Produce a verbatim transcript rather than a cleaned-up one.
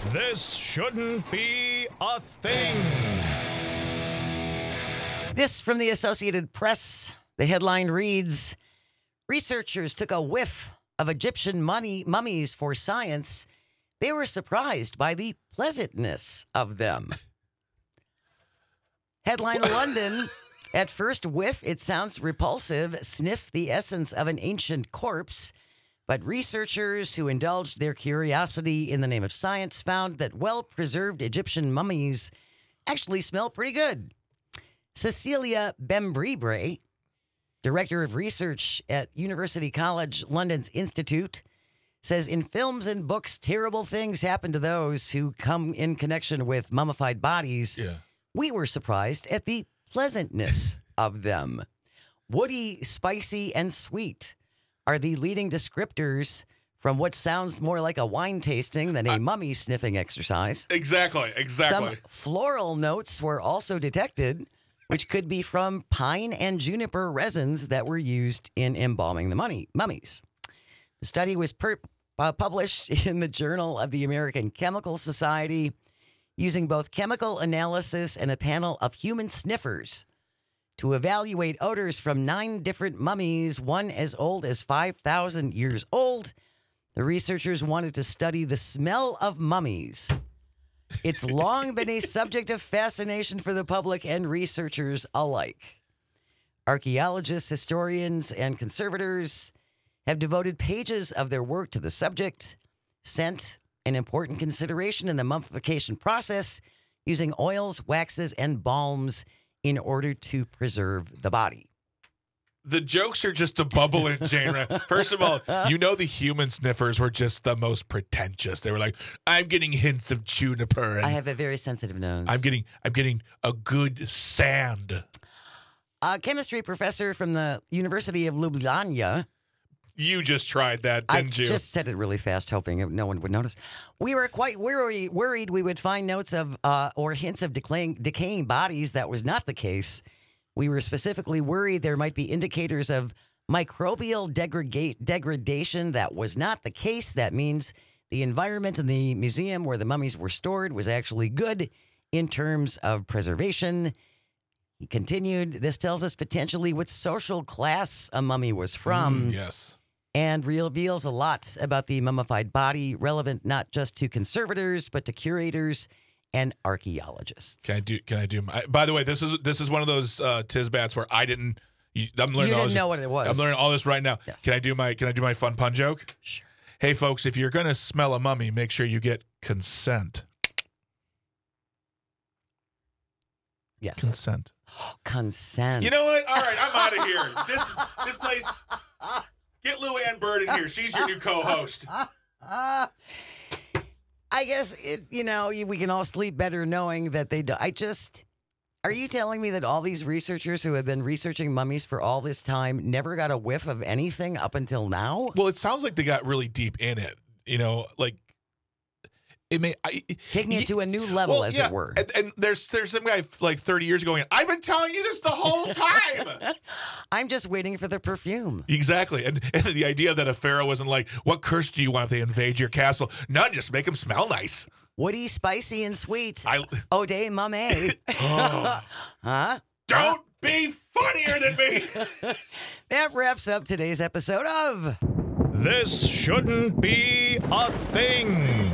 This shouldn't be a thing. This from the Associated Press. The headline reads, researchers took a whiff of Egyptian money, mummies for science. They were surprised by the pleasantness of them. Headline London. At first whiff, it sounds repulsive. Sniff the essence of an ancient corpse. But researchers who indulged their curiosity in the name of science found that well-preserved Egyptian mummies actually smell pretty good. Cecilia Bembribre, director of research at University College London's Institute, says in films and books, terrible things happen to those who come in connection with mummified bodies. Yeah. We were surprised at the pleasantness of them. Woody, spicy, and sweet are the leading descriptors from what sounds more like a wine tasting than a mummy sniffing exercise. Exactly, exactly. Some floral notes were also detected, which could be from pine and juniper resins that were used in embalming the mummy, mummies. The study was per, uh, published in the Journal of the American Chemical Society using both chemical analysis and a panel of human sniffers to evaluate odors from nine different mummies, one as old as five thousand years old. The researchers wanted to study the smell of mummies. It's long been a subject of fascination for the public and researchers alike. Archaeologists, historians, and conservators have devoted pages of their work to the subject. Scent, an important consideration in the mummification process, using oils, waxes, and balms in order to preserve the body. The jokes are just a bubble in Jane. First of all, you know the human sniffers were just the most pretentious. They were like, I'm getting hints of juniper. And I have a very sensitive nose. I'm getting I'm getting a good sand. A chemistry professor from the University of Ljubljana. You just tried that, didn't I you? just said it really fast, hoping no one would notice. We were quite worry, worried we would find notes of uh, or hints of decaying, decaying bodies. That was not the case. We were specifically worried there might be indicators of microbial degrega- degradation. That was not the case. That means the environment in the museum where the mummies were stored was actually good in terms of preservation. He continued, this tells us potentially what social class a mummy was from. Mm, yes. And reveals a lot about the mummified body, relevant not just to conservators, but to curators and archaeologists. Can I do? Can I do? My, by the way, this is this is one of those uh, Tisbats where I didn't. You, I'm learning. You all didn't this, know what it was. I'm learning all this right now. Yes. Can I do my? Can I do my fun pun joke? Sure. Hey, folks, if you're gonna smell a mummy, make sure you get consent. Yes. Consent. Consent. You know what? All right, I'm out of here. This is this place. Get Lou Ann Bird in here. She's your new co-host. Uh, I guess, it, you know, we can all sleep better knowing that they do. I just, are you telling me that all these researchers who have been researching mummies for all this time never got a whiff of anything up until now? Well, it sounds like they got really deep in it. You know, like it may I, Taking it y- to a new level, well, as yeah, it were. And, and there's there's some guy like thirty years ago going, I've been telling you this the whole time. I'm just waiting for the perfume. Exactly. And, and the idea that a pharaoh wasn't like, what curse do you want if they invade your castle? None, just make them smell nice. Woody, spicy, and sweet. I Ode mame. oh, Huh? don't be funnier than me. That wraps up today's episode of This shouldn't be a thing.